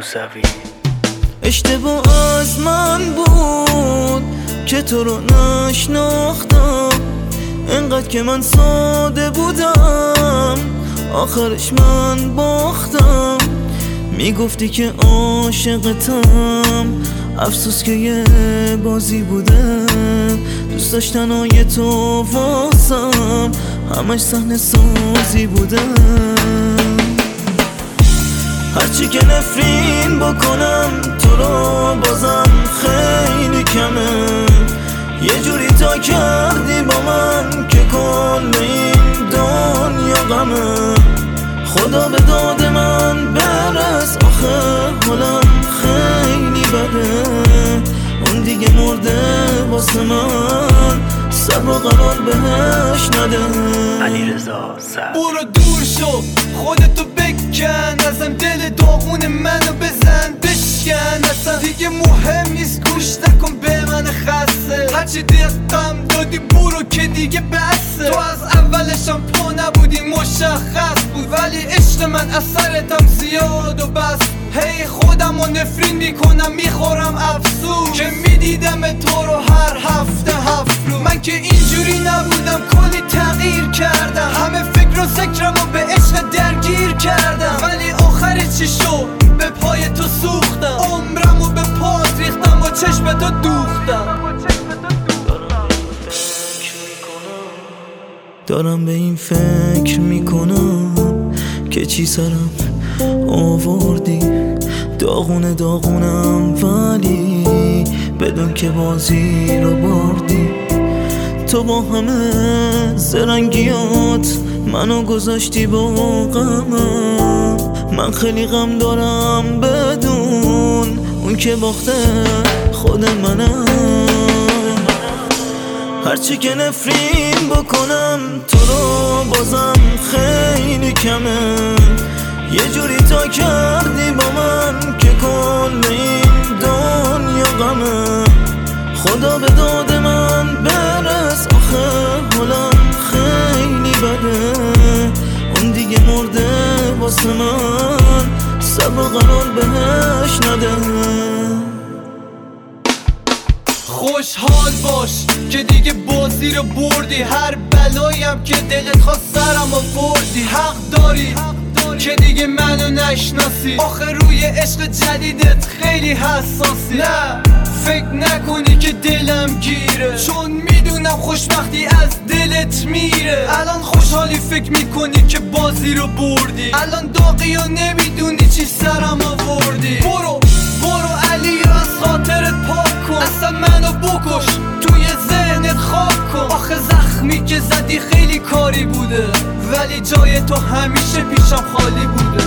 موسوی. اشتباه از من بود که تو رو نشناختم، انقدر که من ساده بودم آخرش من باختم. میگفتی که عاشقتم، افسوس که یه بازی بوده. دوست داشتنای تو واسم همش صحنه سازی بوده. هرچی که نفرین بکنم تو رو بازم خیلی کمه. یه جوری تا کردی با من که کل این دنیا غمه. خدا به داد من برس، آخه حالم خیلی بده. اون دیگه مرده واسه من، صبر و قرار بهش نده. علیرضا سعد. برو دور شو، خودتو بکن ازم، دل داغون منو بزن بشکن. اصلا دیگه مهم نیست، گوش نکن به من خسته. هرچی دقم دادی برو که دیگه بسه. تو از اولشم پا نبودی مشخص بود، ولی عشق من اثرتم زیاد و بس. هی خودمو نفرین میکنم میخورم افسوس که میدیدم تو رو هر هفته هفت روز. من که اینجوری نبودم، کلی تغییر کردم. همه فکر و ذکرمو به عشق درگیر کردم، ولی آخر چی شد؟ به پای تو سوختم، عمرمو به پات ریختم و چشم تو دوختم. دارم به این فکر میکنم که چی سرم آوردی. داغونم ولی بدون که بازی رو بردی. تو با همه زرنگیات منو گذاشتی با غمم. من خیلی غم دارم بدون اون که باخته خود منم. هرچی که نفرین بکنم تو رو بازم خیلی کمه. یه جوری تا کردی با من که کل این دنیا غمه. خدا به داد من برس، آخه حالم خیلی بده. اون دیگه مرده واسه من، صبر و قرار بهش نده. خوشحال باش که دیگه بازی رو بردی، هر بلاییم که دلت خواست سرم آوردی. حق داری که دیگه منو نشناسی، آخه روی عشق جدیدت خیلی حساسی. نه فکر نکنی که دلم گیره، چون میدونم خوشبختی از دلت میره. الان خوشحالی فکر میکنی که بازی رو بردی، الان داغی و نمیدونی چی سرم آوردی. برو علی از خاطرت پاک کن، اصلا منو بکش توی ذهنت خاک کن. آخه زخمی که زدی خیلی کاری بوده، ولی جای تو همیشه پیشم خالی بوده.